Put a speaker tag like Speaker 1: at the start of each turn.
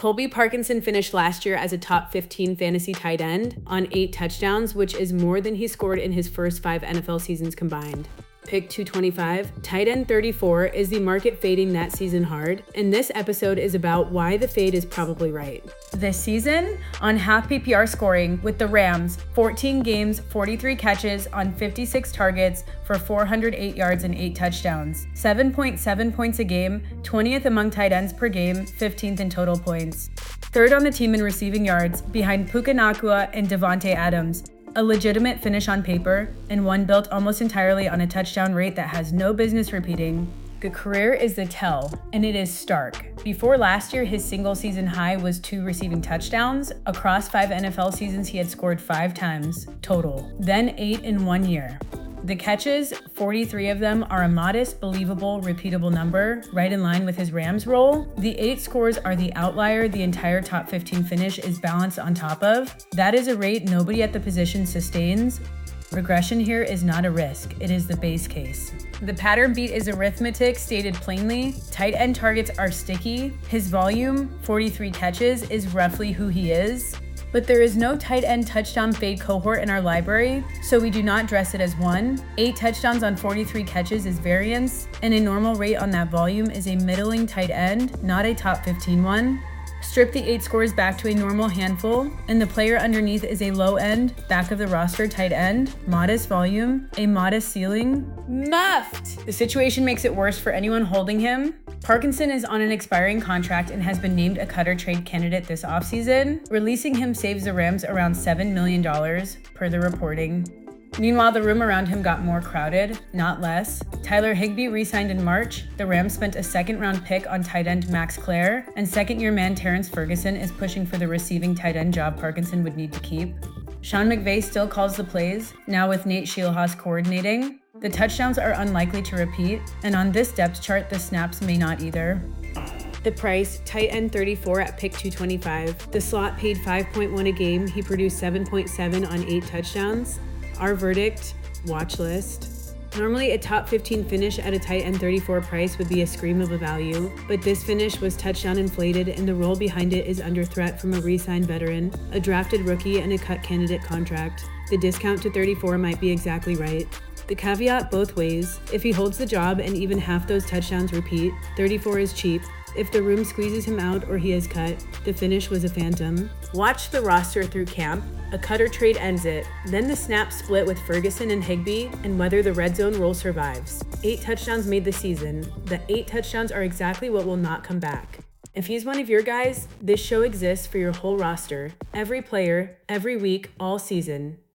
Speaker 1: Colby Parkinson finished last year as a top 15 fantasy tight end on 8 touchdowns, which is more than he scored in his first 5 NFL seasons combined. Pick 225, tight end 34 is the market fading that season hard, and this episode is about why the fade is probably right.
Speaker 2: This season, on half PPR scoring with the Rams, 14 games, 43 catches on 56 targets for 408 yards and 8 touchdowns. 7.7 points a game, 20th among tight ends per game, 15th in total points. Third on the team in receiving yards, behind Puka Nacua and Devontae Adams. A legitimate finish on paper, and one built almost entirely on a touchdown rate that has no business repeating. The career is the tell, and it is stark. Before last year, his single season high was 2 receiving touchdowns. Across 5 NFL seasons, he had scored 5 times total, then 8 in 1 year. The catches, 43 of them, are a modest, believable, repeatable number, right in line with his Rams role. The 8 scores are the outlier the entire top 15 finish is balanced on top of. That is a rate nobody at the position sustains. Regression here is not a risk, it is the base case. The pattern beat is arithmetic stated plainly. Tight end targets are sticky. His volume, 43 catches, is roughly who he is. But there is no tight end touchdown fade cohort in our library, so we do not dress it as one. 8 touchdowns on 43 catches is variance, and a normal rate on that volume is a middling tight end, not a top 15 one. Strip the 8 scores back to a normal handful, and the player underneath is a low end, back of the roster tight end, modest volume, a modest ceiling. Muffed! The situation makes it worse for anyone holding him. Parkinson is on an expiring contract and has been named a cutter trade candidate this offseason. Releasing him saves the Rams around $7 million, per the reporting. Meanwhile, the room around him got more crowded, not less. Tyler Higbee re-signed in March. The Rams spent a second-round pick on tight end Max Clare, and second-year man Terrence Ferguson is pushing for the receiving tight end job Parkinson would need to keep. Sean McVay still calls the plays, now with Nate Scheelhaase coordinating. The touchdowns are unlikely to repeat, and on this depth chart, the snaps may not either.
Speaker 1: The price, tight end 34 at pick 225. The slot paid 5.1 a game. He produced 7.7 on 8 touchdowns. Our verdict, watch list. Normally a top 15 finish at a tight end 34 price would be a scream of a value, but this finish was touchdown inflated and the role behind it is under threat from a re-signed veteran, a drafted rookie, and a cut candidate contract. The discount to 34 might be exactly right. The caveat both ways, if he holds the job and even half those touchdowns repeat, 34 is cheap. If the room squeezes him out or he is cut, the finish was a phantom. Watch the roster through camp. A cutter trade ends it. Then the snap split with Ferguson and Higbee and whether the red zone role survives. 8 touchdowns made the season. The 8 touchdowns are exactly what will not come back. If he's one of your guys, this show exists for your whole roster. Every player, every week, all season.